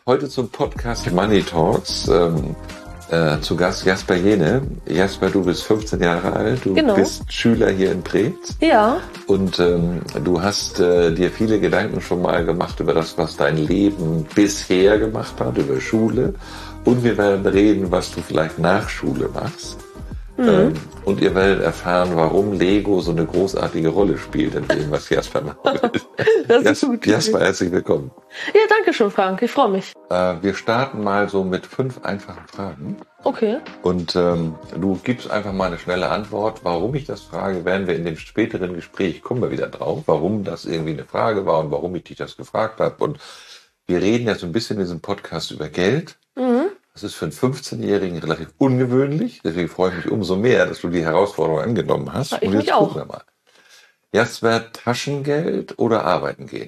Heute zum Podcast Money Talks. Zu Gast Jasper Jene. Jasper, du bist 15 Jahre alt, du bist Schüler hier in Preetz. Ja. Und du hast dir viele Gedanken schon mal gemacht über das, was dein Leben bisher gemacht hat, über Schule. Und wir werden reden, was du vielleicht nach Schule machst. Und ihr werdet erfahren, warum Lego so eine großartige Rolle spielt in dem, was Jasper machen will. Das ist gut. Jasper, herzlich willkommen. Ja, danke schön, Frank. Ich freue mich. Wir starten mal so mit 5 einfachen Fragen. Okay. Und du gibst einfach mal eine schnelle Antwort. Warum ich das frage, werden wir in dem späteren Gespräch, kommen wir wieder drauf, warum das irgendwie eine Frage war und warum ich dich das gefragt habe. Und wir reden ja so ein bisschen in diesem Podcast über Geld. Das ist für einen 15-Jährigen relativ ungewöhnlich. Deswegen freue ich mich umso mehr, dass du die Herausforderung angenommen hast. Ja, ich mich auch. Gucken wir mal. Jasper, Taschengeld oder arbeiten gehen?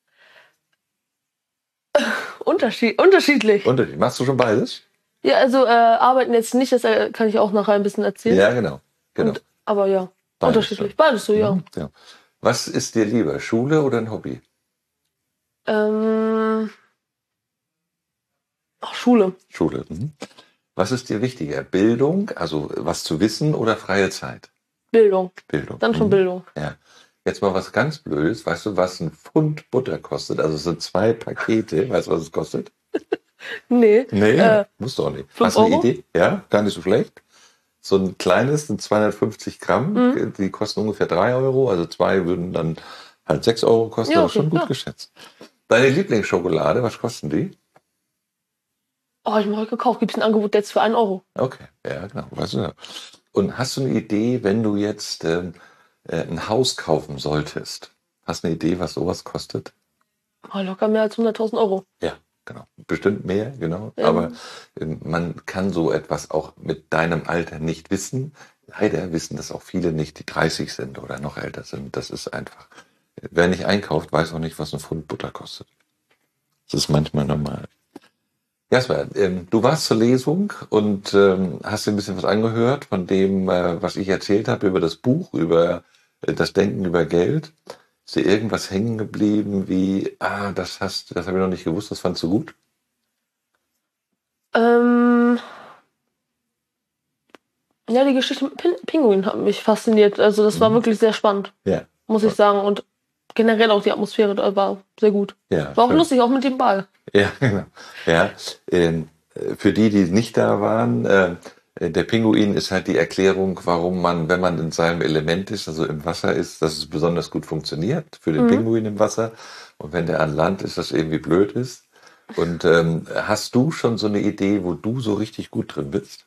Unterschiedlich. Machst du schon beides? Ja, also arbeiten jetzt nicht, das kann ich auch nachher ein bisschen erzählen. Ja, genau. Aber ja, beides unterschiedlich. Beides so, ja. Ja. Was ist dir lieber, Schule oder ein Hobby? Schule. Schule. Was ist dir wichtiger? Bildung, also was zu wissen, oder freie Zeit? Bildung. Dann schon Bildung. Ja. Jetzt mal was ganz Blödes. Weißt du, was ein Pfund Butter kostet? Also es sind 2 Pakete. Weißt du, was es kostet? Nee. Musst du auch nicht. 5 Hast du eine Euro? Idee? Ja, gar nicht so schlecht. So ein kleines sind 250 Gramm. Die kosten ungefähr 3 Euro. Also 2 würden dann halt 6 Euro kosten. Ja, Das ist schon gut geschätzt. Deine Lieblingsschokolade, was kosten die? Ich habe mir heute gekauft. Gibt es ein Angebot jetzt für 1 Euro? Okay, ja, genau. Weißt du ja. Und hast du eine Idee, wenn du jetzt ein Haus kaufen solltest? Hast du eine Idee, was sowas kostet? Locker mehr als 100.000 Euro. Ja, genau. Bestimmt mehr, genau. Aber man kann so etwas auch mit deinem Alter nicht wissen. Leider wissen das auch viele nicht, die 30 sind oder noch älter sind. Das ist einfach. Wer nicht einkauft, weiß auch nicht, was ein Pfund Butter kostet. Das ist manchmal normal. Jasper, du warst zur Lesung und hast dir ein bisschen was angehört von dem, was ich erzählt habe über das Buch, über das Denken über Geld. Ist dir irgendwas hängen geblieben wie, das habe ich noch nicht gewusst, das fandst du gut? Ja, die Geschichte mit Pinguin hat mich fasziniert. Also das war wirklich sehr spannend, muss ich sagen. Und generell auch die Atmosphäre da war sehr gut. Ja, war auch lustig, auch mit dem Ball. Ja, genau. Ja, für die nicht da waren, der Pinguin ist halt die Erklärung, warum man, wenn man in seinem Element ist, also im Wasser ist, dass es besonders gut funktioniert für den Pinguin im Wasser. Und wenn der an Land ist, das irgendwie blöd ist. Und hast du schon so eine Idee, wo du so richtig gut drin bist?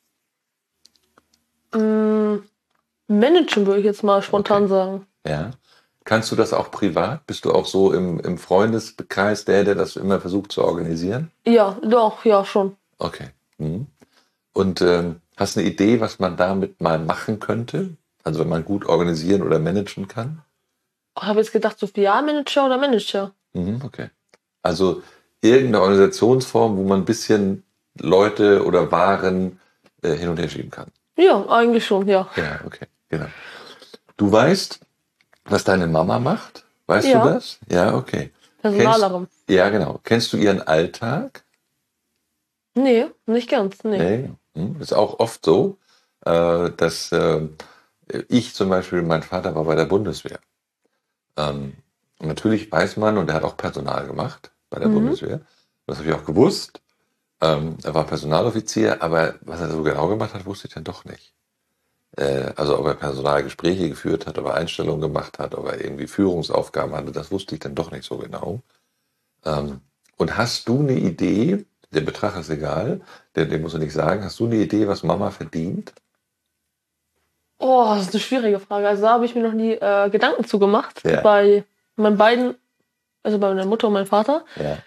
Managen würde ich jetzt mal spontan sagen. Ja. Kannst du das auch privat? Bist du auch so im Freundeskreis der das immer versucht zu organisieren? Ja, doch, ja, schon. Okay. Und hast eine Idee, was man damit mal machen könnte? Also wenn man gut organisieren oder managen kann? Ich habe jetzt gedacht, so Filialmanager oder Manager. Okay. Also irgendeine Organisationsform, wo man ein bisschen Leute oder Waren hin und her schieben kann. Ja, eigentlich schon, ja. Ja, okay, genau. Du weißt, was deine Mama macht? Weißt du das? Ja, okay. Personalerin. Ja, genau. Kennst du ihren Alltag? Nee, nicht ganz. Nee. Ist auch oft so, dass ich zum Beispiel, mein Vater war bei der Bundeswehr. Natürlich weiß man, und er hat auch Personal gemacht bei der Bundeswehr. Das habe ich auch gewusst. Er war Personaloffizier, aber was er so genau gemacht hat, wusste ich dann doch nicht. Also ob er Personalgespräche geführt hat, ob er Einstellungen gemacht hat, ob er irgendwie Führungsaufgaben hatte, das wusste ich dann doch nicht so genau. Und hast du eine Idee, der Betrag ist egal, den musst du nicht sagen, hast du eine Idee, was Mama verdient? Das ist eine schwierige Frage. Also da habe ich mir noch nie Gedanken zu gemacht. Ja. Bei meinen beiden, also bei meiner Mutter und meinem Vater. Ja.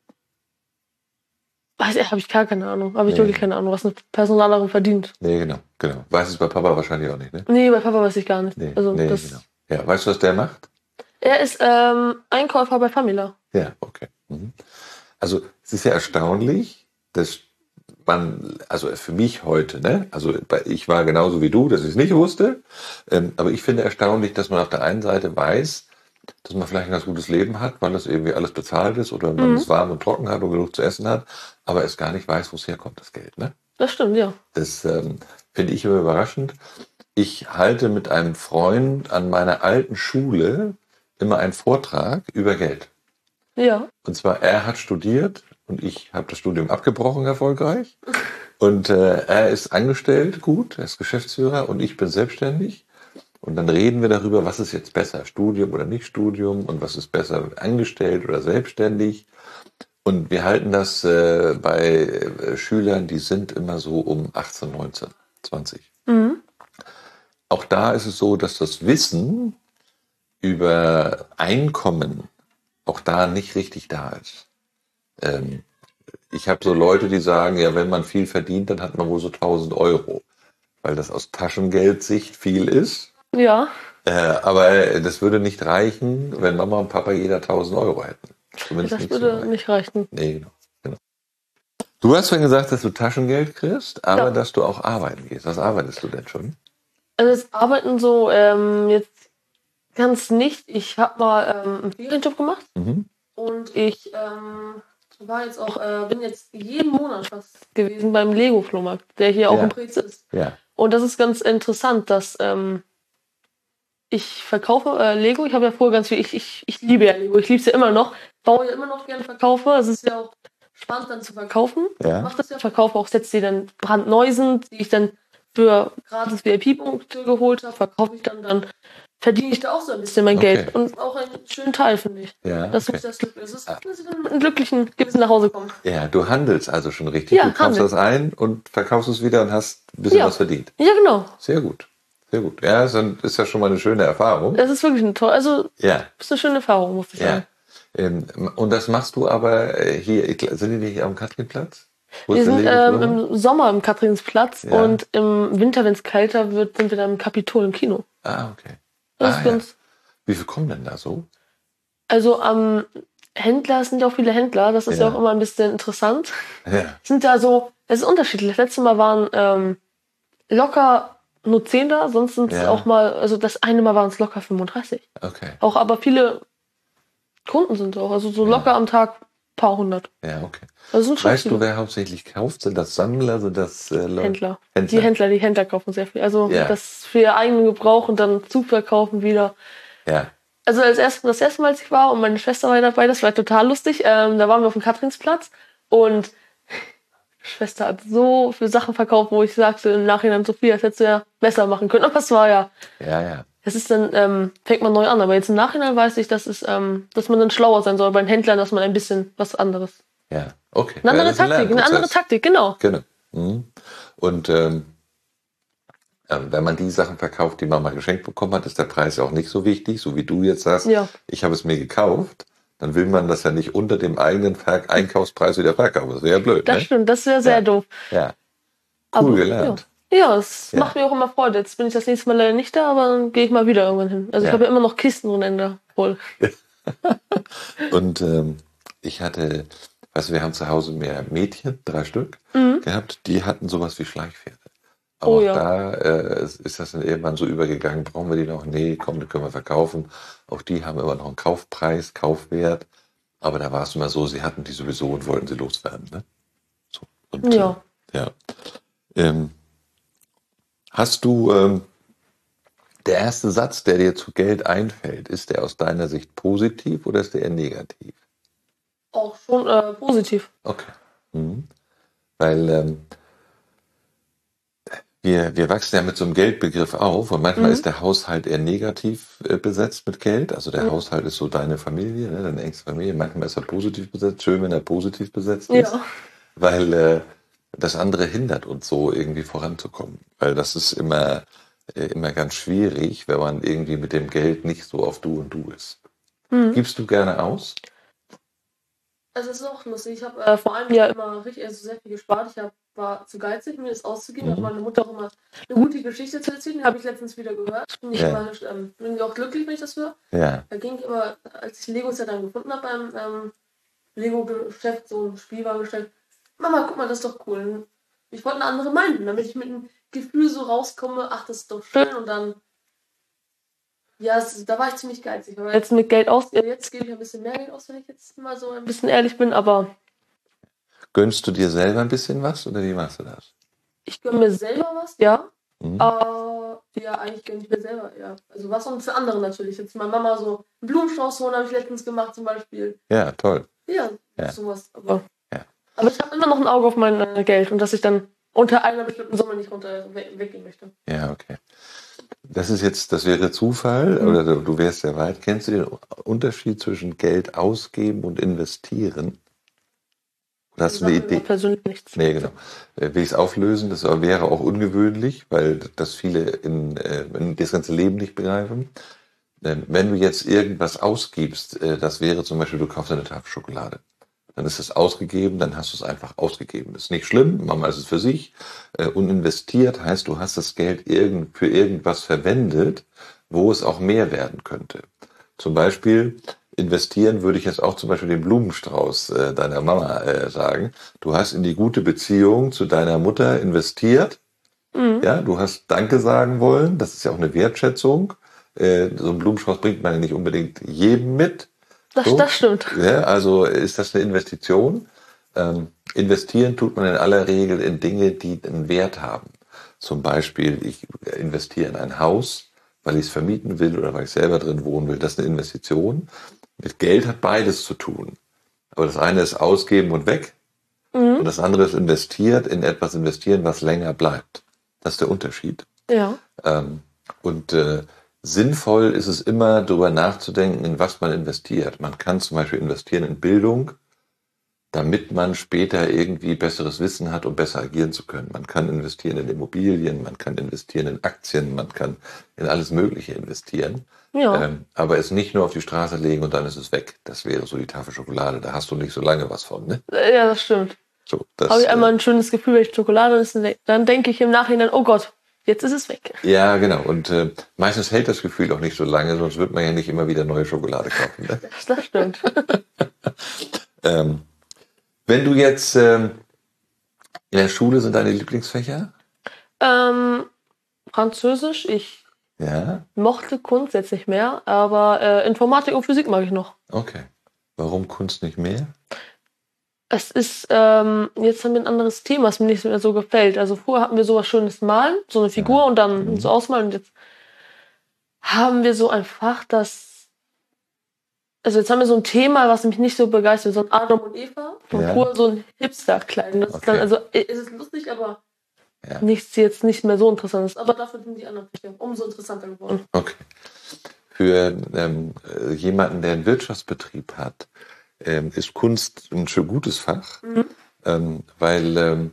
Habe ich gar keine Ahnung. Habe ich wirklich keine Ahnung, was eine Personalerin verdient. Nee, genau. Weiß es bei Papa wahrscheinlich auch nicht, ne? Nee, bei Papa weiß ich gar nicht. Genau. Ja, weißt du, was der macht? Er ist Einkäufer bei Famila. Ja, okay. Also es ist ja erstaunlich, dass man, also für mich heute, ne? Also ich war genauso wie du, dass ich es nicht wusste, aber ich finde erstaunlich, dass man auf der einen Seite weiß, dass man vielleicht ein ganz gutes Leben hat, weil das irgendwie alles bezahlt ist oder man es warm und trocken hat und genug zu essen hat, aber es gar nicht weiß, wo es herkommt, das Geld, ne? Das stimmt, ja. Das finde ich immer überraschend. Ich halte mit einem Freund an meiner alten Schule immer einen Vortrag über Geld. Ja. Und zwar, er hat studiert und ich habe das Studium abgebrochen erfolgreich. Und er ist angestellt, gut, er ist Geschäftsführer und ich bin selbstständig. Und dann reden wir darüber, was ist jetzt besser, Studium oder nicht Studium und was ist besser, angestellt oder selbstständig. Und wir halten das bei Schülern, die sind immer so um 18, 19, 20. Auch da ist es so, dass das Wissen über Einkommen auch da nicht richtig da ist. Ich habe so Leute, die sagen, ja, wenn man viel verdient, dann hat man wohl so 1.000 Euro, weil das aus Taschengeldsicht viel ist. Ja. Aber das würde nicht reichen, wenn Mama und Papa jeder 1.000 Euro hätten. Zumindest das würde nicht reichen. Nee, genau. Du hast vorhin gesagt, dass du Taschengeld kriegst, aber dass du auch arbeiten gehst. Was arbeitest du denn schon? Also das Arbeiten so jetzt ganz nicht. Ich habe mal einen Ferienjob gemacht und ich war jetzt auch, bin jetzt jeden Monat fast gewesen beim Lego-Flohmarkt, der hier auch in Preetz ist. Ja. Und das ist ganz interessant, dass ich verkaufe Lego. Ich habe ja vorher ganz viel, ich liebe ja Lego, ich liebe es ja immer noch, baue ja immer noch gerne verkaufe. Es ist ja auch spannend dann zu verkaufen. Ja. Ich mache das ja, verkaufe auch Sets, die dann brandneu sind, die ich dann für gratis VIP-Punkte geholt habe, verkaufe ich dann verdiene ich da auch so ein bisschen mein Geld. Und auch einen schönen Teil, finde ich. Ja, das ist das Glück. Es ist, dass ich dann mit einem glücklichen Gewissen nach Hause komme. Ja, du handelst also schon richtig. Ja, du kaufst das ein und verkaufst es wieder und hast ein bisschen was verdient. Ja, genau. Sehr gut. Sehr gut. Ja, das ist ja schon mal eine schöne Erfahrung. Das ist wirklich eine tolle, also ist eine schöne Erfahrung, muss ich sagen. Und das machst du aber hier, sind die hier am Katrinplatz? Wir sind im Sommer im Kathrinsplatz und im Winter, wenn es kälter wird, sind wir dann im Kapitol im Kino. Ah, okay. Das ist ganz. Wie viel kommen denn da so? Also am Händler, es sind ja auch viele Händler, das ist ja auch immer ein bisschen interessant. Ja. Sind da so, es ist unterschiedlich. Das letzte Mal waren locker nur 10 da, sonst sind es auch mal, also das eine Mal waren es locker 35. Okay. Auch aber viele Kunden sind auch, also so locker am Tag ein paar hundert. Ja, okay. Also sind schon weißt du, wer hauptsächlich kauft? Sind das Sammler, sind das Händler? Die Händler kaufen sehr viel. Also das für ihr eigenen Gebrauch und dann zu verkaufen wieder. Ja. Also das erste Mal, als ich war und meine Schwester war dabei, das war total lustig. Da waren wir auf dem Kathrinsplatz und Schwester hat so viele Sachen verkauft, wo ich sagte im Nachhinein, Sophia, das hättest du ja besser machen können. Aber es war ja. Das ist dann, fängt man neu an. Aber jetzt im Nachhinein weiß ich, dass man dann schlauer sein soll bei den Händlern, dass man ein bisschen was anderes. Ja, okay. Eine andere Taktik, genau. Genau. Mhm. Und wenn man die Sachen verkauft, die man mal geschenkt bekommen hat, ist der Preis ja auch nicht so wichtig, so wie du jetzt sagst, ich habe es mir gekauft. Dann will man das ja nicht unter dem eigenen Einkaufspreis wieder verkaufen. Das wäre ja blöd. Das stimmt, das wäre sehr doof. Ja. Cool gelernt. Ja, es macht mir auch immer Freude. Jetzt bin ich das nächste Mal leider nicht da, aber dann gehe ich mal wieder irgendwann hin. Also ich habe ja immer noch Kisten ohne Ende voll. Und ich hatte, weißt du, wir haben zu Hause mehr Mädchen, 3 Stück, gehabt, die hatten sowas wie Schleichpferde. Aber auch da ist das dann irgendwann so übergegangen, brauchen wir die noch? Nee, komm, die können wir verkaufen. Auch die haben immer noch einen Kaufpreis, Kaufwert. Aber da war es immer so, sie hatten die sowieso und wollten sie loswerden. Ne? So. Und, hast du der erste Satz, der dir zu Geld einfällt, ist der aus deiner Sicht positiv oder ist der eher negativ? Auch schon positiv. Okay. Weil wir wachsen ja mit so einem Geldbegriff auf und manchmal ist der Haushalt eher negativ besetzt mit Geld. Also der Haushalt ist so deine Familie, ne, deine engste Familie. Manchmal ist er positiv besetzt. Schön, wenn er positiv besetzt ist. Weil das andere hindert uns so irgendwie voranzukommen. Weil das ist immer ganz schwierig, wenn man irgendwie mit dem Geld nicht so auf Du und Du ist. Gibst du gerne aus? Also es ist auch lustig. Ich habe vor einem Jahr immer richtig, also sehr viel gespart. Ich war zu geizig, mir das auszugeben. Hat meine Mutter auch immer eine gute Geschichte zu erzählen. Die habe ich letztens wieder gehört. Bin ich auch glücklich, wenn ich das höre. Ja. Da ging immer, als ich Legos ja dann gefunden habe beim Lego-Geschäft, so ein Spielwarengeschäft. Mama, guck mal, das ist doch cool. Ich wollte eine andere Meinung, damit ich mit dem Gefühl so rauskomme, ach, das ist doch schön und dann Ja, da war ich ziemlich geizig. Aber jetzt mit Geld aus, jetzt gebe ich ein bisschen mehr Geld aus, wenn ich jetzt mal so ein bisschen ehrlich bin, aber. Gönnst du dir selber ein bisschen was oder wie machst du das? Ich gönne mir selber was, ja. Ja, eigentlich gönne ich mir selber, ja. Also was und für andere natürlich. Jetzt meine Mama so einen Blumenstrauß holen, habe ich letztens gemacht zum Beispiel. Ja, toll. Ja, sowas. Aber ich habe immer noch ein Auge auf mein Geld und dass ich dann unter einer bestimmten Summe nicht weggehen möchte. Ja, okay. Das wäre Zufall oder du wärst sehr weit. Kennst du den Unterschied zwischen Geld ausgeben und investieren? Oder hast du eine Idee? Persönlich nichts. Nee, genau. Will ich es auflösen? Das wäre auch ungewöhnlich, weil das viele in das ganze Leben nicht begreifen. Wenn du jetzt irgendwas ausgibst, das wäre zum Beispiel, du kaufst eine Tafel Schokolade. Dann ist es ausgegeben, dann hast du es einfach ausgegeben. Ist nicht schlimm, manchmal ist es für sich. Und investiert heißt, du hast das Geld für irgendwas verwendet, wo es auch mehr werden könnte. Zum Beispiel investieren würde ich jetzt auch zum Beispiel den Blumenstrauß deiner Mama sagen. Du hast in die gute Beziehung zu deiner Mutter investiert. Ja, du hast Danke sagen wollen. Das ist ja auch eine Wertschätzung. So einen Blumenstrauß bringt man ja nicht unbedingt jedem mit. Das stimmt. Ja, also ist das eine Investition. Investieren tut man in aller Regel in Dinge, die einen Wert haben. Zum Beispiel, ich investiere in ein Haus, weil ich es vermieten will oder weil ich selber drin wohnen will. Das ist eine Investition. Mit Geld hat beides zu tun. Aber das eine ist ausgeben und weg. Und das andere ist in etwas investieren, was länger bleibt. Das ist der Unterschied. Ja. Sinnvoll ist es immer, darüber nachzudenken, in was man investiert. Man kann zum Beispiel investieren in Bildung, damit man später irgendwie besseres Wissen hat, um besser agieren zu können. Man kann investieren in Immobilien, man kann investieren in Aktien, man kann in alles Mögliche investieren. Ja. Aber es nicht nur auf die Straße legen und dann ist es weg. Das wäre so die Tafel Schokolade. Da hast du nicht so lange was von, ne? Ja, das stimmt. So, habe ich einmal ein schönes Gefühl, wenn ich Schokolade esse, dann denke ich im Nachhinein, oh Gott, jetzt ist es weg. Ja, genau. Und meistens hält das Gefühl auch nicht so lange, sonst wird man ja nicht immer wieder neue Schokolade kaufen. Ne? Das stimmt. Wenn du jetzt in der Schule, sind deine Lieblingsfächer? Französisch, ich mochte Kunst jetzt nicht mehr, aber Informatik und Physik mag ich noch. Okay. Warum Kunst nicht mehr? Es ist, jetzt haben wir ein anderes Thema, was mir nicht mehr so gefällt. Also vorher hatten wir sowas Schönes Malen, so eine Figur und dann so ausmalen. Und jetzt haben wir so ein Fach, also jetzt haben wir so ein Thema, was mich nicht so begeistert, so ein Adam und Eva. Und früher so ein Hipster-Kleid. Das ist dann, also es ist lustig, aber nichts jetzt nicht mehr so interessant ist. Aber dafür sind die anderen Fächer umso interessanter geworden. Okay. Für jemanden, der einen Wirtschaftsbetrieb hat, ist Kunst ein schön gutes Fach, weil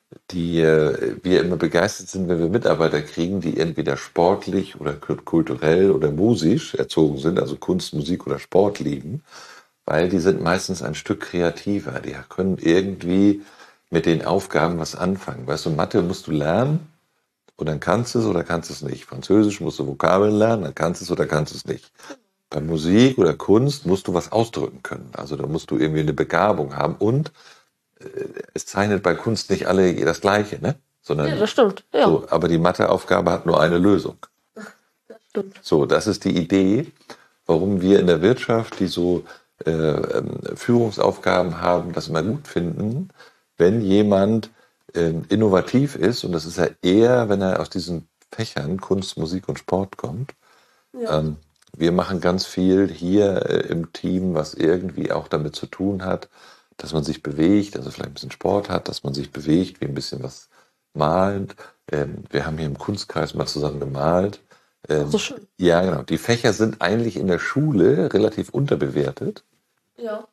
wir immer begeistert sind, wenn wir Mitarbeiter kriegen, die entweder sportlich oder kulturell oder musisch erzogen sind, also Kunst, Musik oder Sport lieben, weil die sind meistens ein Stück kreativer. Die können irgendwie mit den Aufgaben was anfangen. Weißt du, Mathe musst du lernen und dann kannst du es oder kannst du es nicht. Französisch musst du Vokabeln lernen, dann kannst du es oder kannst du es nicht. Bei Musik oder Kunst musst du was ausdrücken können. Also da musst du irgendwie eine Begabung haben. Und es zeichnet bei Kunst nicht alle das Gleiche, ne? Sondern, ja, das stimmt. Ja. So, aber die Matheaufgabe hat nur eine Lösung. Das stimmt. So, das ist die Idee, warum wir in der Wirtschaft, die so Führungsaufgaben haben, das immer gut finden, wenn jemand innovativ ist. Und das ist ja eher, wenn er aus diesen Fächern Kunst, Musik und Sport kommt. Ja. Wir machen ganz viel hier im Team, was irgendwie auch damit zu tun hat, dass man sich bewegt, also vielleicht ein bisschen Sport hat, dass man sich bewegt, wie ein bisschen was malt. Wir haben hier im Kunstkreis mal zusammen gemalt. So schön. Ja, genau. Die Fächer sind eigentlich in der Schule relativ unterbewertet. Ja.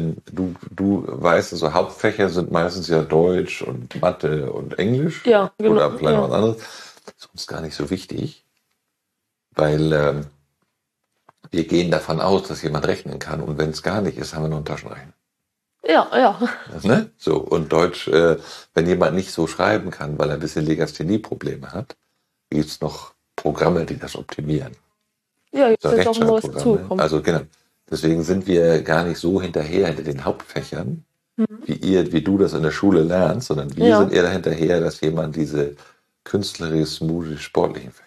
Du weißt, also Hauptfächer sind meistens ja Deutsch und Mathe und Englisch. Ja, genau. Oder vielleicht was anderes. Das ist uns gar nicht so wichtig, weil wir gehen davon aus, dass jemand rechnen kann. Und wenn es gar nicht ist, haben wir noch einen Taschenrechner. Ja. Ne? So, und Deutsch, wenn jemand nicht so schreiben kann, weil er ein bisschen Legasthenie-Probleme hat, gibt es noch Programme, die das optimieren. Ja, jetzt ist auch ein neues dazugekommen. Also genau. Deswegen sind wir gar nicht so hinter den Hauptfächern, wie du das in der Schule lernst, sondern wir sind eher dahinterher, dass jemand diese künstlerisch, musisch, sportlichen Fächer hat.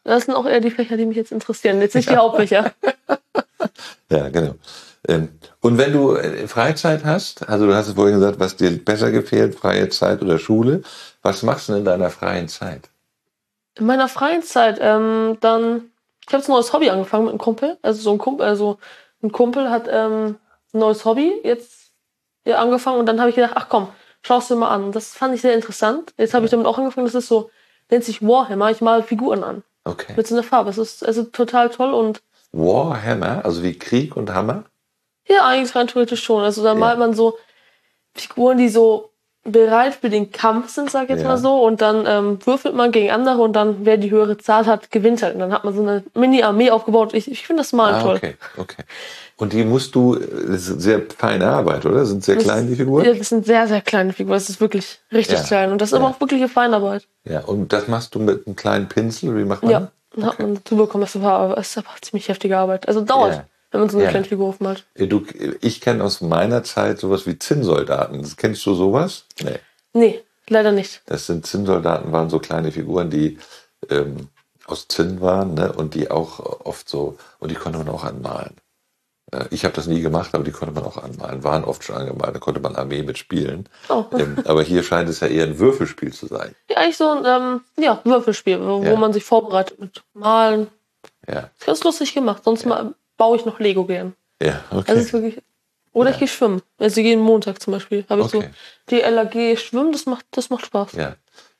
Das sind auch eher die Fächer, die mich jetzt interessieren, jetzt nicht die Hauptfächer. Ja, genau. Und wenn du Freizeit hast, also du hast es vorhin gesagt, was dir besser gefällt, freie Zeit oder Schule, was machst du denn in deiner freien Zeit? In meiner freien Zeit, ich habe jetzt ein neues Hobby angefangen mit einem Kumpel. Ein Kumpel hat ein neues Hobby jetzt angefangen und dann habe ich gedacht, ach komm, schaust du mal an. Das fand ich sehr interessant. Jetzt habe ich damit auch angefangen, das ist so, nennt sich Warhammer, ich male Figuren an. Okay. Mit so einer Farbe. Es ist also total toll und. Warhammer, also wie Krieg und Hammer? Ja, eigentlich rein theoretisch schon. Also da malt man so Figuren, die so bereit für den Kampf sind, sag ich jetzt mal so. Und dann würfelt man gegen andere und dann, wer die höhere Zahl hat, gewinnt halt. Und dann hat man so eine Mini-Armee aufgebaut. Ich finde das Malen toll. Okay. Und die musst du, das ist sehr feine Arbeit, oder? Sind sehr klein, die Figuren? Ja, das sind sehr, sehr kleine Figuren. Das ist wirklich richtig klein. Und das ist aber auch wirkliche Feinarbeit. Ja, und das machst du mit einem kleinen Pinsel? Wie macht man das? Ja, dann hat man dazu bekommen, das ist aber ziemlich heftige Arbeit. Also dauert. Wenn man so eine kleine Figur aufmalt. Ich kenne aus meiner Zeit sowas wie Zinnsoldaten. Kennst du sowas? Nee, leider nicht. Das sind Zinnsoldaten, waren so kleine Figuren, die aus Zinn waren, ne? Und die auch oft so, und die konnte man auch anmalen. Ich habe das nie gemacht, aber die konnte man auch anmalen. Waren oft schon angemalt, da konnte man Armee mitspielen. Oh. Aber hier scheint es ja eher ein Würfelspiel zu sein. Ja, eigentlich so ein Würfelspiel, wo man sich vorbereitet mit Malen. Ja. Ganz lustig gemacht, sonst baue ich noch Lego gern. Ja, okay. Das ist wirklich. Oder ich gehe schwimmen. Also jeden Montag zum Beispiel. Habe ich so die LAG schwimmen, das macht Spaß. Ja.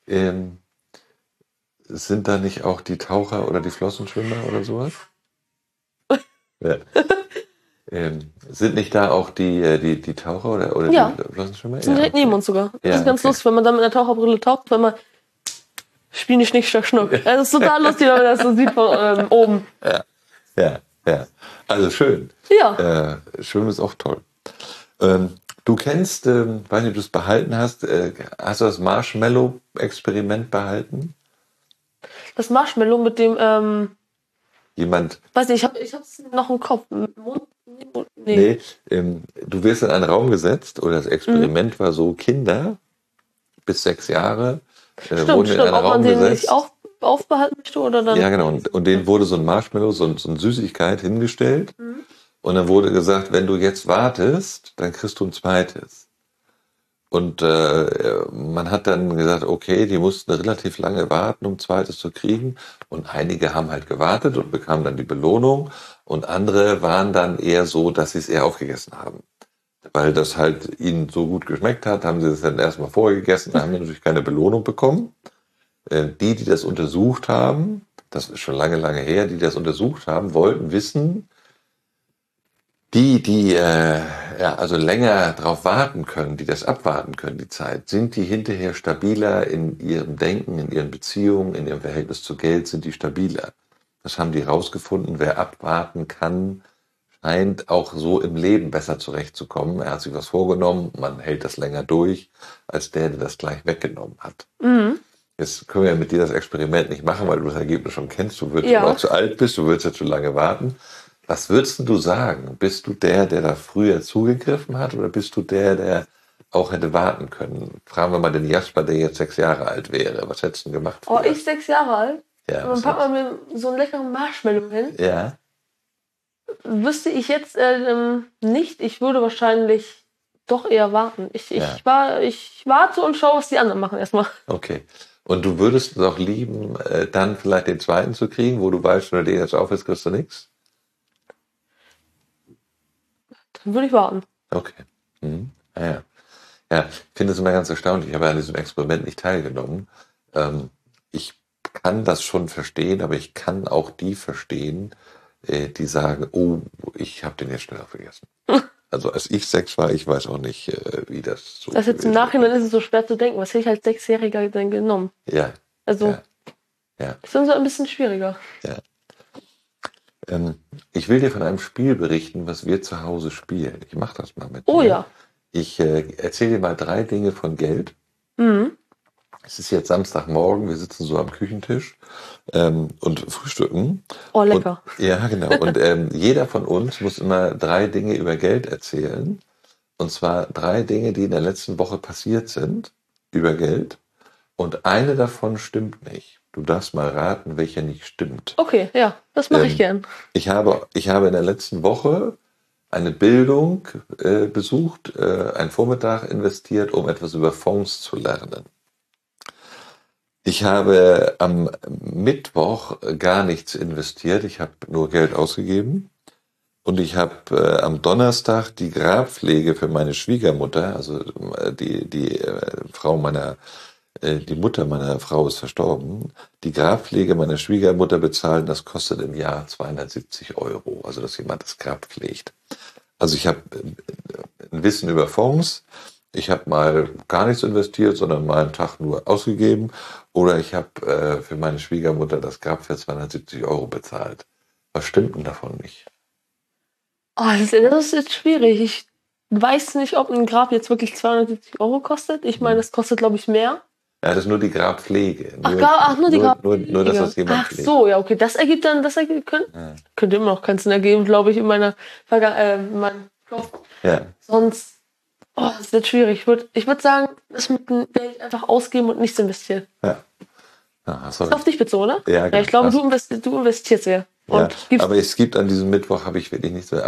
Sind da nicht auch die Taucher oder die Flossenschwimmer oder sowas? Ja. Sind nicht da auch die Taucher oder die Flossenschwimmer? Sind direkt neben uns sogar. Das ist ganz lustig, wenn man dann mit einer Taucherbrille taucht, wenn man spielen die Schnick, Schnack, Schnuck. Das ist total lustig, wenn man das so sieht von oben. Ja. Also schön. Ja. Schwimmen ist auch toll. Du kennst, weiß nicht, ob du es behalten hast, hast du das Marshmallow-Experiment behalten? Das Marshmallow mit dem, jemand. Weiß nicht, ich hab's noch im Kopf. Nee. Du wirst in einen Raum gesetzt, oder das Experiment war so, Kinder bis 6 Jahre wurden in einen Raum gesetzt. Den nicht aufbehalten möchte, oder dann? Ja, genau. Und denen wurde so ein Marshmallow, so eine Süßigkeit hingestellt. Und dann wurde gesagt, wenn du jetzt wartest, dann kriegst du ein zweites. Und man hat dann gesagt, okay, die mussten relativ lange warten, um ein zweites zu kriegen. Und einige haben halt gewartet und bekamen dann die Belohnung. Und andere waren dann eher so, dass sie es eher aufgegessen haben. Weil das halt ihnen so gut geschmeckt hat, haben sie es dann erstmal vorgegessen, da haben sie natürlich keine Belohnung bekommen. Die das untersucht haben, das ist schon lange, lange her, die das untersucht haben, wollten wissen, die also länger drauf warten können, die das abwarten können, die Zeit, sind die hinterher stabiler in ihrem Denken, in ihren Beziehungen, in ihrem Verhältnis zu Geld, sind die stabiler. Das haben die rausgefunden. Wer abwarten kann, scheint auch so im Leben besser zurechtzukommen. Er hat sich was vorgenommen, man hält das länger durch, als der das gleich weggenommen hat. Jetzt können wir ja mit dir das Experiment nicht machen, weil du das Ergebnis schon kennst. Du würdest auch zu alt bist, du würdest ja zu lange warten. Was würdest du sagen? Bist du der da früher zugegriffen hat, oder bist du der auch hätte warten können? Fragen wir mal den Jasper, der jetzt 6 Jahre alt wäre. Was hättest du denn gemacht? Oh, ich 6 Jahre alt? Ja. Und dann packt man mir so einen leckeren Marshmallow hin. Ja. Wüsste ich jetzt nicht. Ich würde wahrscheinlich doch eher warten. Ich warte und schaue, was die anderen machen erstmal. Okay. Und du würdest es auch lieben, dann vielleicht den zweiten zu kriegen, wo du weißt, wenn du den jetzt aufhörst, kriegst du nichts? Dann würde ich warten. Okay. Ja, ich finde es immer ganz erstaunlich. Ich habe ja an diesem Experiment nicht teilgenommen. Ich kann das schon verstehen, aber ich kann auch die verstehen, die sagen, oh, ich habe den jetzt schneller vergessen. Also als ich 6 war, ich weiß auch nicht, wie das so ist. Jetzt im Nachhinein ist es so schwer zu denken. Was hätte ich als 6-Jähriger denn genommen? Ja. Also, das ist so ein bisschen schwieriger. Ja. Ich will dir von einem Spiel berichten, was wir zu Hause spielen. Ich mache das mal mit dir. Oh ja. Ich erzähle dir mal 3 Dinge von Geld. Es ist jetzt Samstagmorgen, wir sitzen so am Küchentisch und frühstücken. Oh, lecker. Ja, genau. Und jeder von uns muss immer 3 Dinge über Geld erzählen. Und zwar 3 Dinge, die in der letzten Woche passiert sind über Geld. Und eine davon stimmt nicht. Du darfst mal raten, welcher nicht stimmt. Okay, ja, das mache ich gern. Ich habe in der letzten Woche eine Bildung besucht, einen Vormittag investiert, um etwas über Fonds zu lernen. Ich habe am Mittwoch gar nichts investiert, ich habe nur Geld ausgegeben. Und ich habe am Donnerstag die Grabpflege für meine Schwiegermutter, also die Mutter meiner Frau ist verstorben, die Grabpflege meiner Schwiegermutter bezahlen, das kostet im Jahr 270 €, also dass jemand das Grab pflegt. Also ich habe ein Wissen über Fonds, ich habe mal gar nichts investiert, sondern mal einen Tag nur ausgegeben, oder ich habe für meine Schwiegermutter das Grab für 270 € bezahlt. Was stimmt denn davon nicht? Oh, das ist jetzt schwierig. Ich weiß nicht, ob ein Grab jetzt wirklich 270 € kostet. Ich meine, das kostet, glaube ich, mehr. Ja, das ist nur die Grabpflege. Nur die Grabpflege. Nur, dass das jemand pflegt. So, ja, okay. Das könnte immer noch keinen Sinn ergeben, glaube ich, in meinem Kopf. Ja. Sonst, das ist jetzt schwierig. Ich würde sagen, das mit dem Geld einfach ausgeben und nichts investieren. Ja. Hast du ist auf dich bezogen, oder? Ja, ich glaube, du investierst ja. Ja, aber es gibt an diesem Mittwoch habe ich wirklich nichts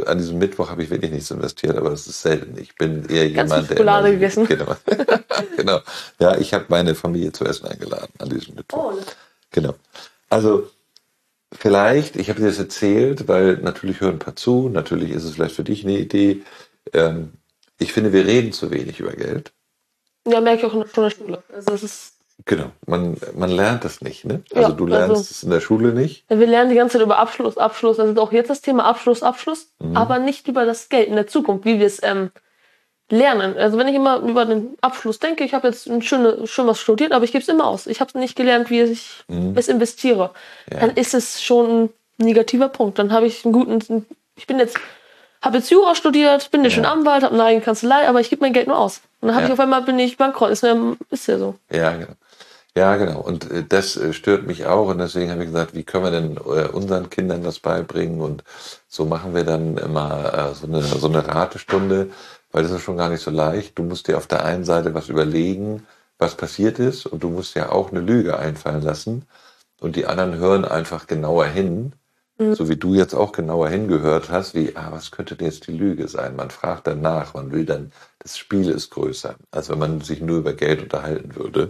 investiert, aber das ist selten. Ich bin eher jemand, der Schokolade gegessen. Genau. Genau. Ja, ich habe meine Familie zu essen eingeladen an diesem Mittwoch. Genau. Also vielleicht, ich habe dir das erzählt, weil natürlich hören ein paar zu, natürlich ist es vielleicht für dich eine Idee. Ich finde, wir reden zu wenig über Geld. Ja, merke ich auch schon in der Schule. Also das ist Genau, man lernt das nicht, ne? Also du lernst es in der Schule nicht. Wir lernen die ganze Zeit über Abschluss. Also auch jetzt das Thema Abschluss, aber nicht über das Geld in der Zukunft, wie wir es lernen. Also wenn ich immer über den Abschluss denke, ich habe jetzt schön was studiert, aber ich gebe es immer aus. Ich habe nicht gelernt, wie ich es investiere. Ja. Dann ist es schon ein negativer Punkt. Dann habe ich habe jetzt Jura studiert, bin jetzt schon Anwalt, habe eine eigene Kanzlei, aber ich gebe mein Geld nur aus. Und dann bin ich bankrott. Ist ja so. Ja, genau. Ja, genau. Und das stört mich auch. Und deswegen habe ich gesagt, wie können wir denn unseren Kindern das beibringen? Und so machen wir dann immer so eine Ratestunde, weil das ist schon gar nicht so leicht. Du musst dir auf der einen Seite was überlegen, was passiert ist. Und du musst ja auch eine Lüge einfallen lassen. Und die anderen hören einfach genauer hin. So wie du jetzt auch genauer hingehört hast, was könnte denn jetzt die Lüge sein? Man fragt dann nach, man will dann, das Spiel ist größer, als wenn man sich nur über Geld unterhalten würde.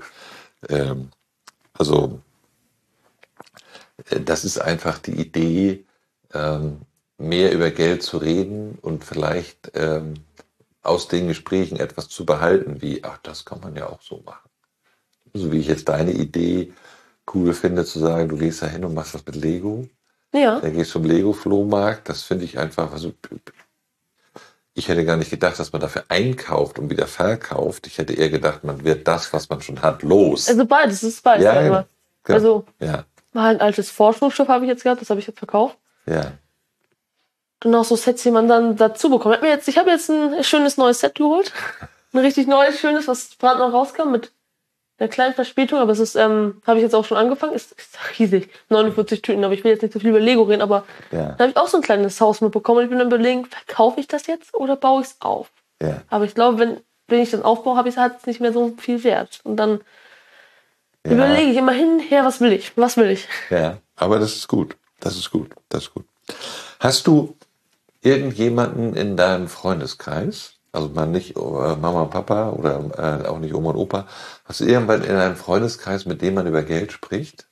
Das ist einfach die Idee, mehr über Geld zu reden und vielleicht aus den Gesprächen etwas zu behalten, das kann man ja auch so machen. So wie ich jetzt deine Idee cool finde, zu sagen, du gehst da hin und machst das mit Lego. Ja. Da gehst du zum Lego-Flohmarkt, das finde ich einfach, ich hätte gar nicht gedacht, dass man dafür einkauft und wieder verkauft. Ich hätte eher gedacht, man wird das, was man schon hat, los. Also beides, es ist beides. Ja, genau. Also, ein altes Forschungsschiff habe ich jetzt gehabt, das habe ich jetzt verkauft. Ja. Und auch so Sets, die man dann dazu bekommt. Ich habe jetzt ein schönes neues Set geholt. Ein richtig neues, schönes, was gerade noch rauskam mit einer kleinen Verspätung, aber es ist, habe ich jetzt auch schon angefangen, ist riesig. 49 Tüten, aber ich will jetzt nicht so viel über Lego reden, aber da habe ich auch so ein kleines Haus mitbekommen und ich bin dann überlegen, verkaufe ich das jetzt oder baue ich es auf? Ja. Aber ich glaube, wenn ich das aufbaue, hat es nicht mehr so viel Wert. Und dann überlege ich immer hinher, was will ich? Ja, aber das ist gut. Das ist gut. Hast du irgendjemanden in deinem Freundeskreis, also mal nicht Mama und Papa oder auch nicht Oma und Opa, hast du irgendwann in einem Freundeskreis, mit dem man über Geld spricht?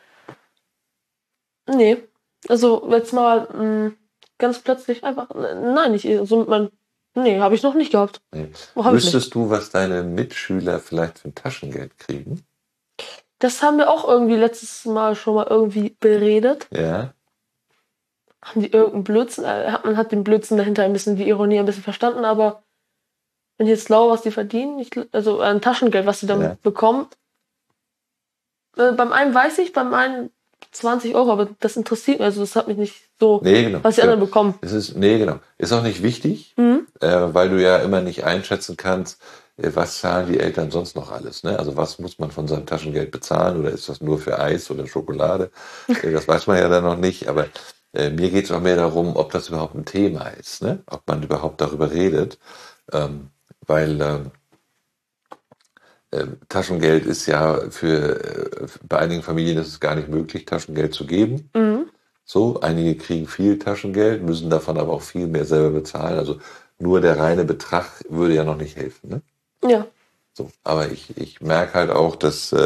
Nee, also jetzt mal ganz plötzlich einfach, nein, nicht so nee, habe ich noch nicht gehabt. Nee. Wüsstest du, was deine Mitschüler vielleicht für ein Taschengeld kriegen? Das haben wir auch irgendwie letztes Mal schon mal irgendwie beredet. Ja. Haben die irgendeinen Blödsinn, man hat den Blödsinn dahinter ein bisschen, die Ironie ein bisschen verstanden, aber wenn ich jetzt glaube, was die verdienen, also ein Taschengeld, was sie dann bekommen, beim einen weiß ich, beim einen 20 €, aber das interessiert mich, also das hat mich nicht so, was die anderen bekommen. Ist auch nicht wichtig, weil du ja immer nicht einschätzen kannst, was zahlen die Eltern sonst noch alles, ne? Also was muss man von seinem Taschengeld bezahlen oder ist das nur für Eis oder Schokolade? Das weiß man ja dann noch nicht, aber mir geht es auch mehr darum, ob das überhaupt ein Thema ist, ne? Ob man überhaupt darüber redet, weil Taschengeld ist ja bei einigen Familien ist es gar nicht möglich, Taschengeld zu geben. So, einige kriegen viel Taschengeld, müssen davon aber auch viel mehr selber bezahlen. Also nur der reine Betrag würde ja noch nicht helfen, ne? Ja. So, aber ich merke halt auch, dass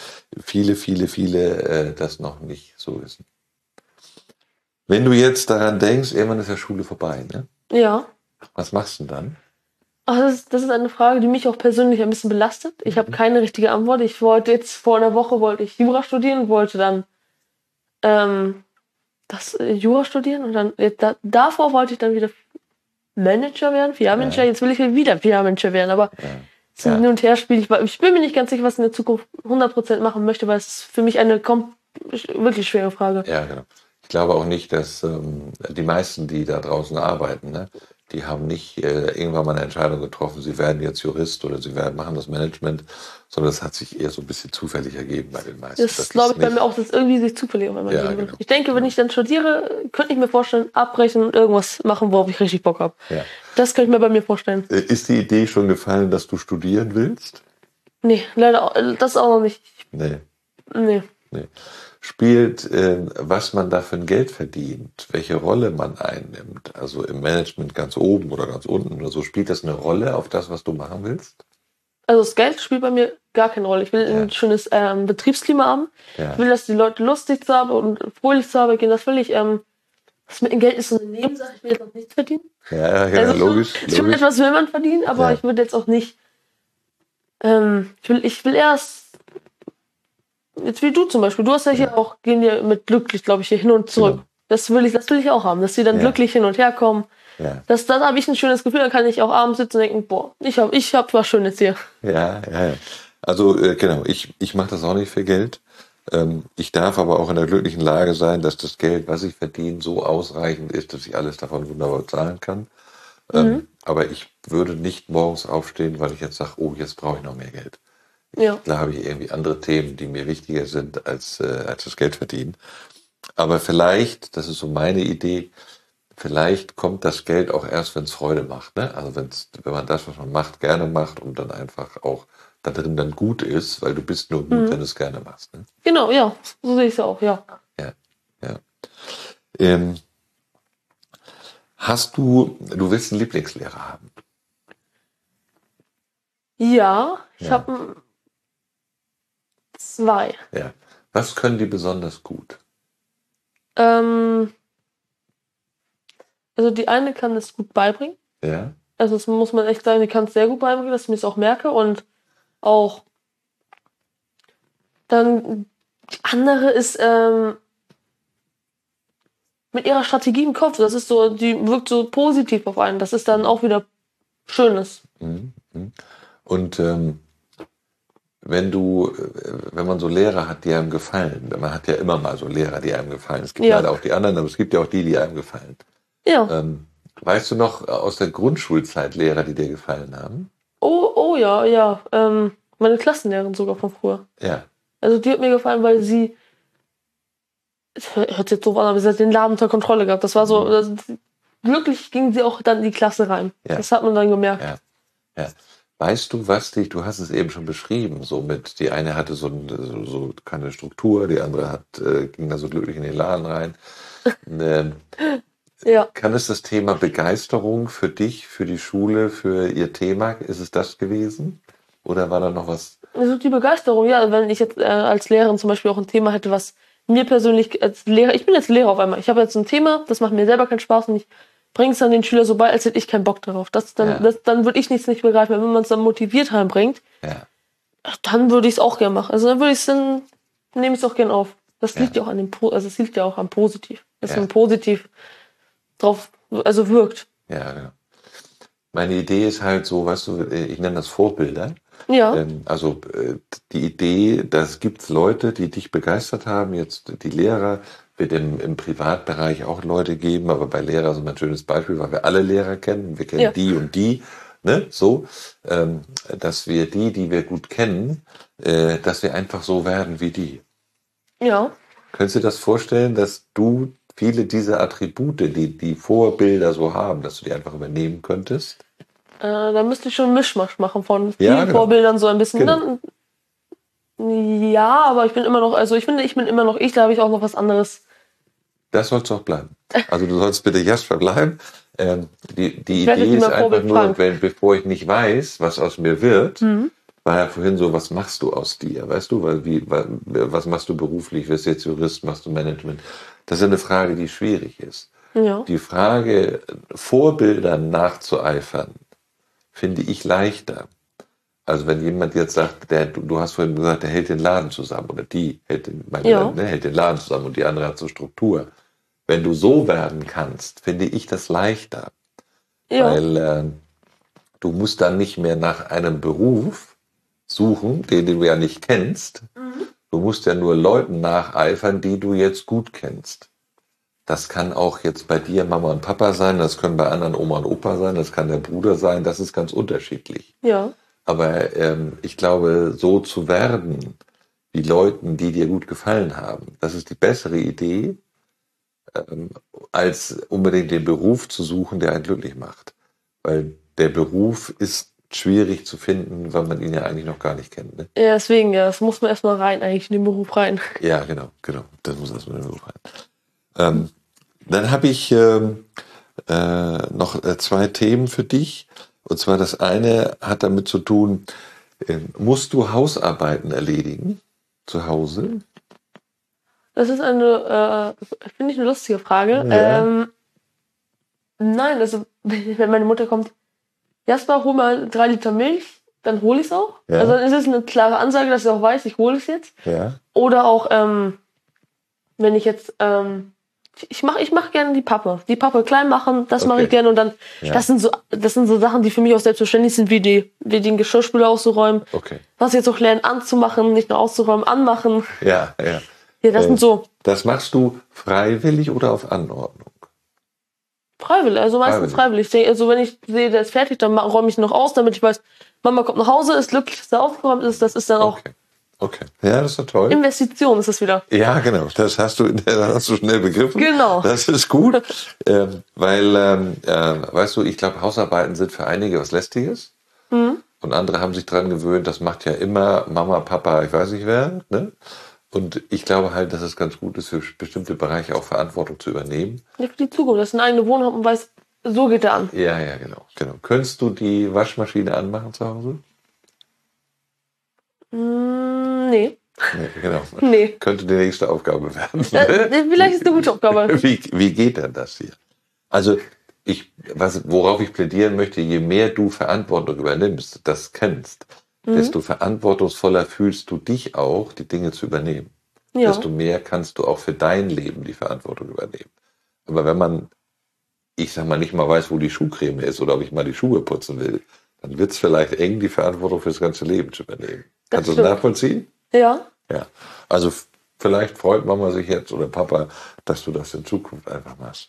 viele das noch nicht so wissen. Wenn du jetzt daran denkst, irgendwann ist ja Schule vorbei, ne? Ja. Was machst du denn dann? Ach, das ist eine Frage, die mich auch persönlich ein bisschen belastet. Ich habe keine richtige Antwort. Ich wollte jetzt vor einer Woche Jura studieren, wollte dann Jura studieren und dann davor wollte ich dann wieder Manager werden, PR-Manager. Jetzt will ich wieder PR-Manager werden, aber es ist ein Hin- und Her-Spiel. Ich bin mir nicht ganz sicher, was ich in der Zukunft 100% machen möchte, weil es ist für mich eine wirklich schwere Frage. Ja, genau. Ich glaube auch nicht, dass die meisten, die da draußen arbeiten, ne, die haben nicht irgendwann mal eine Entscheidung getroffen, sie werden jetzt Jurist oder machen das Management, sondern das hat sich eher so ein bisschen zufällig ergeben bei den meisten. Das glaube ich bei mir auch, dass irgendwie sich zufällig auf einmal geben wird. Genau. Ich denke, wenn ich dann studiere, könnte ich mir vorstellen, abbrechen und irgendwas machen, worauf ich richtig Bock habe. Ja. Das könnte ich mir bei mir vorstellen. Ist die Idee schon gefallen, dass du studieren willst? Nee, leider, das auch noch nicht. Nee. Spielt, was man da für ein Geld verdient, welche Rolle man einnimmt, also im Management ganz oben oder ganz unten oder so, spielt das eine Rolle auf das, was du machen willst? Also das Geld spielt bei mir gar keine Rolle. Ich will ein schönes Betriebsklima haben. Ich will, dass die Leute lustig zur Arbeit und fröhlich zur Arbeit gehen. Das will ich. Das mit dem Geld ist so eine Nebensache. Ich will jetzt auch nichts verdienen. Ja, also logisch. Schon etwas will man verdienen, aber ich würde jetzt auch nicht. Ich will erst. Jetzt wie du zum Beispiel. Du hast ja hier auch, gehen ja mit glücklich, glaube ich, hier hin und zurück. Genau. Das will ich auch haben, dass sie dann glücklich hin und her kommen. Ja. Dann habe ich ein schönes Gefühl, dann kann ich auch abends sitzen und denken, boah, ich hab was Schönes hier. Ja. Also genau, ich mache das auch nicht für Geld. Ich darf aber auch in der glücklichen Lage sein, dass das Geld, was ich verdiene, so ausreichend ist, dass ich alles davon wunderbar zahlen kann. Aber ich würde nicht morgens aufstehen, weil ich jetzt sage, oh, jetzt brauche ich noch mehr Geld. Da habe ich irgendwie andere Themen, die mir wichtiger sind als das Geld verdienen. Aber vielleicht, das ist so meine Idee, vielleicht kommt das Geld auch erst, wenn es Freude macht. Ne? Also wenn man das, was man macht, gerne macht und dann einfach auch da drin dann gut ist, weil du bist nur gut, wenn du es gerne machst. Ne? Genau, ja, so sehe ich es auch, ja. Du willst einen Lieblingslehrer haben? Ja, ich habe 2. Ja. Was können die besonders gut? Also die eine kann es gut beibringen. Ja. Also das muss man echt sagen, die kann es sehr gut beibringen, dass ich mir es auch merke. Und auch dann die andere ist mit ihrer Strategie im Kopf. Das ist so, die wirkt so positiv auf einen. Das ist dann auch wieder Schönes. Und wenn man so Lehrer hat, die einem gefallen, man hat ja immer mal so Lehrer, die einem gefallen. Es gibt leider auch die anderen, aber es gibt ja auch die einem gefallen. Ja. Weißt du noch aus der Grundschulzeit Lehrer, die dir gefallen haben? Oh ja. Meine Klassenlehrerin sogar von früher. Ja. Also die hat mir gefallen, weil sie, es hört sich jetzt so an, aber sie hat den Laden unter Kontrolle gehabt. Das war so, glücklich ging sie auch dann in die Klasse rein. Ja. Das hat man dann gemerkt. Ja. Weißt du, du hast es eben schon beschrieben, die eine hatte so keine Struktur, die andere ging da so glücklich in den Laden rein. Kann es das Thema Begeisterung für dich, für die Schule, für ihr Thema, ist es das gewesen? Oder war da noch was? Also die Begeisterung, ja, wenn ich jetzt als Lehrerin zum Beispiel auch ein Thema hätte, was mir persönlich als Lehrer, ich bin jetzt Lehrer auf einmal, ich habe jetzt ein Thema, das macht mir selber keinen Spaß und ich bringe es dann den Schüler so bei, als hätte ich keinen Bock darauf. Dann würde ich nichts nicht begreifen. Wenn man es dann motiviert heimbringt, dann würde ich es auch gerne machen. Also dann nehme ich es auch gerne auf. Das liegt ja auch es liegt ja auch am Positiv. Dass man positiv drauf, also wirkt. Ja, genau. Meine Idee ist halt so, weißt du, ich nenne das Vorbilder. Ja. Also die Idee, dass gibt Leute, die dich begeistert haben, jetzt die Lehrer, wird im Privatbereich auch Leute geben, aber bei Lehrern ist ein schönes Beispiel, weil wir alle Lehrer kennen, wir kennen die und die, ne, so, dass wir die wir gut kennen, dass wir einfach so werden wie die. Ja. Könntest du dir das vorstellen, dass du viele dieser Attribute, die Vorbilder so haben, dass du die einfach übernehmen könntest? Da müsste ich schon einen Mischmasch machen von vielen Ja, genau. Vorbildern, so ein bisschen. Genau. Ja, aber ich bin immer noch, also ich finde, ich bin immer noch ich, da habe ich auch noch was anderes. Das sollst du auch bleiben. Also du sollst bitte Jasper bleiben. Die werde Idee jetzt ist mal einfach Vorbild nur, fragen. bevor ich nicht weiß, was aus mir wird, war ja vorhin so, was machst du aus dir? Weißt du, was machst du beruflich? Wirst du jetzt Jurist, machst du Management? Das ist eine Frage, die schwierig ist. Ja. Die Frage, Vorbildern nachzueifern, finde ich leichter. Also wenn jemand jetzt sagt, du hast vorhin gesagt, der hält den Laden zusammen oder die hält hält den Laden zusammen und die andere hat so Struktur. Wenn du so werden kannst, finde ich das leichter. Ja. Weil du musst dann nicht mehr nach einem Beruf suchen, den du ja nicht kennst. Du musst ja nur Leuten nacheifern, die du jetzt gut kennst. Das kann auch jetzt bei dir Mama und Papa sein, das können bei anderen Oma und Opa sein, das kann der Bruder sein, das ist ganz unterschiedlich. Ja. Aber ich glaube, so zu werden, wie Leuten, die dir gut gefallen haben, das ist die bessere Idee, als unbedingt den Beruf zu suchen, der einen glücklich macht. Weil der Beruf ist schwierig zu finden, weil man ihn ja eigentlich noch gar nicht kennt. Ne? Ja, deswegen, ja, das muss man erstmal rein, eigentlich in den Beruf rein. Ja, genau. Das muss erstmal in den Beruf rein. Dann habe ich noch zwei Themen für dich. Und zwar das eine hat damit zu tun, musst du Hausarbeiten erledigen zu Hause? Das ist finde ich, eine lustige Frage. Ja. Nein, also wenn meine Mutter kommt, Jasper, hol mal 3 Liter Milch, dann hole ich es auch. Ja. Also dann ist es eine klare Ansage, dass ich auch weiß, ich hole es jetzt. Ja. Oder auch, wenn ich jetzt, ich mach gerne die Pappe klein machen, das mache ich gerne und dann, das sind so Sachen, die für mich auch selbstverständlich sind, wie den Geschirrspüler auszuräumen. Okay. Was ich jetzt auch lernen anzumachen, nicht nur auszuräumen, anmachen. Ja, ja. Ja, das sind so. Das machst du freiwillig oder auf Anordnung? Freiwillig, also meistens freiwillig. Also wenn ich sehe, der ist fertig, dann räume ich ihn noch aus, damit ich weiß, Mama kommt nach Hause, ist glücklich, dass er aufgeräumt ist. Das ist dann auch Okay. Ja, das ist doch toll. Investition ist das wieder. Ja, genau. Das hast du schnell begriffen. Genau. Das ist gut. Weil, weißt du, ich glaube, Hausarbeiten sind für einige was Lästiges. Und andere haben sich dran gewöhnt, das macht ja immer Mama, Papa, ich weiß nicht wer. Ne? Und ich glaube halt, dass es ganz gut ist, für bestimmte Bereiche auch Verantwortung zu übernehmen. Ja, für die Zukunft, dass ich eine eigene Wohnung habe und weiß, so geht er an. Ja, genau. Könntest du die Waschmaschine anmachen zu Hause? Nee. Nee, genau. Nee. Könnte die nächste Aufgabe werden. Vielleicht ist es eine gute Aufgabe. Wie geht denn das hier? Also, worauf ich plädieren möchte, je mehr du Verantwortung übernimmst, das kennst, desto verantwortungsvoller fühlst du dich auch, die Dinge zu übernehmen. Ja. Desto mehr kannst du auch für dein Leben die Verantwortung übernehmen. Aber wenn man, ich sag mal, nicht mal weiß, wo die Schuhcreme ist oder ob ich mal die Schuhe putzen will, dann wird es vielleicht eng, die Verantwortung fürs ganze Leben zu übernehmen. Kannst du das nachvollziehen? Ja. Ja. Also vielleicht freut Mama sich jetzt oder Papa, dass du das in Zukunft einfach machst.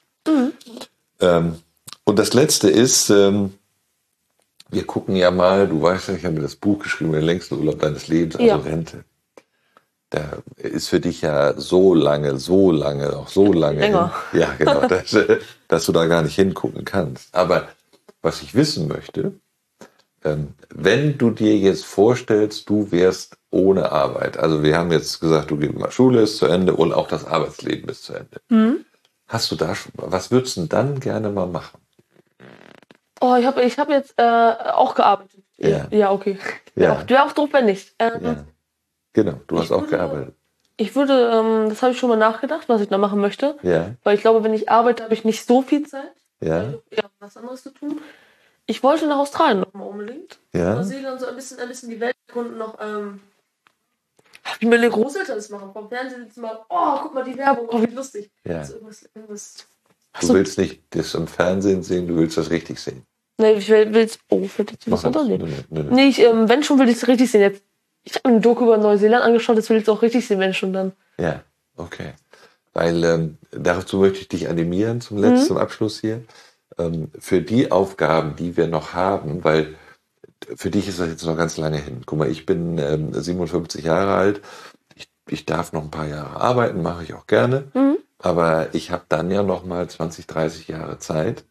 Und das Letzte ist, wir gucken ja mal, du weißt ja, ich habe mir das Buch geschrieben, den längsten Urlaub deines Lebens, also Rente. Da ist für dich ja so lange länger. hin. Ja, genau, dass du da gar nicht hingucken kannst. Aber was ich wissen möchte, wenn du dir jetzt vorstellst, du wärst ohne Arbeit, also wir haben jetzt gesagt, Schule ist zu Ende und auch das Arbeitsleben ist zu Ende. Hast du da, was würdest du denn dann gerne mal machen? Oh, ich hab jetzt auch gearbeitet. Ja, okay. Wäre auch doof, wenn nicht. Genau, du hast auch gearbeitet. Ich würde, das habe ich schon mal nachgedacht, was ich da machen möchte. Ja. Weil ich glaube, wenn ich arbeite, habe ich nicht so viel Zeit. Ja. Was anderes zu tun. Ich wollte nach Australien noch mal unbedingt. Ja. Neuseeland, so ein bisschen die Welt erkunden noch. Wie meine Großeltern das machen. Vom Fernsehen sitzen mal, oh, guck mal die Werbung, oh, wie lustig. Ja. Also irgendwas. Du willst nicht das im Fernsehen sehen, du willst das richtig sehen. Nee, ich will's. Oh, vielleicht das oder nicht. Nee, wenn schon, will ich es richtig sehen. Jetzt, ich habe eine Doku über Neuseeland angeschaut, jetzt will ich es auch richtig sehen, wenn schon dann. Ja, okay. Weil dazu möchte ich dich animieren zum Abschluss hier. Für die Aufgaben, die wir noch haben, weil für dich ist das jetzt noch ganz lange hin. Guck mal, ich bin 57 Jahre alt. Ich darf noch ein paar Jahre arbeiten, mache ich auch gerne. Aber ich habe dann ja noch mal 20, 30 Jahre Zeit,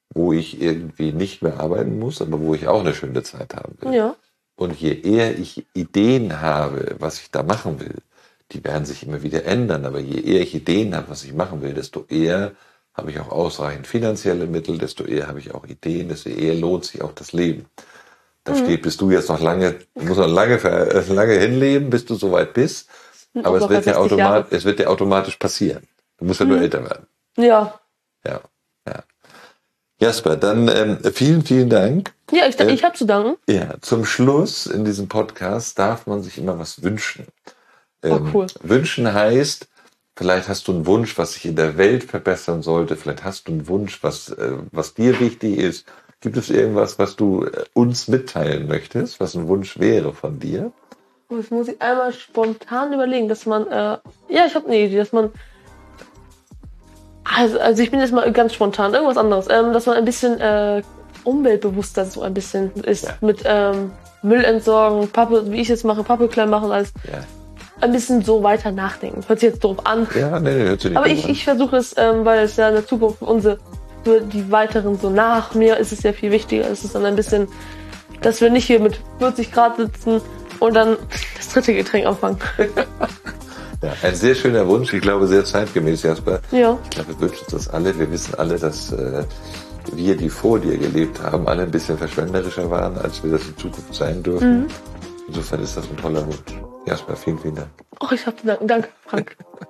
wo ich irgendwie nicht mehr arbeiten muss, aber wo ich auch eine schöne Zeit haben will. Ja. Und je eher ich Ideen habe, was ich da machen will, die werden sich immer wieder ändern, aber je eher ich Ideen habe, was ich machen will, desto eher habe ich auch ausreichend finanzielle Mittel, desto eher habe ich auch Ideen, desto eher lohnt sich auch das Leben. Da bist du jetzt noch lange, du musst noch lange hinleben, bis du soweit bist, aber es wird ja automatisch passieren. Du musst ja nur älter werden. Ja. Ja. Jasper, dann vielen, vielen Dank. Ja, ich habe zu danken. Ja, zum Schluss in diesem Podcast darf man sich immer was wünschen. Cool. Wünschen heißt, vielleicht hast du einen Wunsch, was sich in der Welt verbessern sollte. Vielleicht hast du einen Wunsch, was dir wichtig ist. Gibt es irgendwas, was du uns mitteilen möchtest, was ein Wunsch wäre von dir? Das muss ich einmal spontan überlegen, dass man, ich habe eine Idee, dass man, also ich bin jetzt mal ganz spontan, irgendwas anderes, dass man ein bisschen umweltbewusster so ein bisschen ist, mit Müll entsorgen, wie ich jetzt mache, Pappe klein machen, alles. Ja. Ein bisschen so weiter nachdenken. Hört sich jetzt doof an. Ja, nee, hört sich nicht aber ich versuche es, weil es ja in der Zukunft für die weiteren so nach mir ist es ja viel wichtiger. Es ist dann ein bisschen, dass wir nicht hier mit 40 Grad sitzen und dann das dritte Getränk anfangen. Ja, ein sehr schöner Wunsch. Ich glaube, sehr zeitgemäß, Jasper. Ja. Ich glaube, wir wünschen uns das alle. Wir wissen alle, dass wir, die vor dir gelebt haben, alle ein bisschen verschwenderischer waren, als wir das in Zukunft sein dürfen. Insofern ist das ein toller Wunsch. Jasper, vielen, vielen Dank. Ich habe zu danken. Danke, Frank.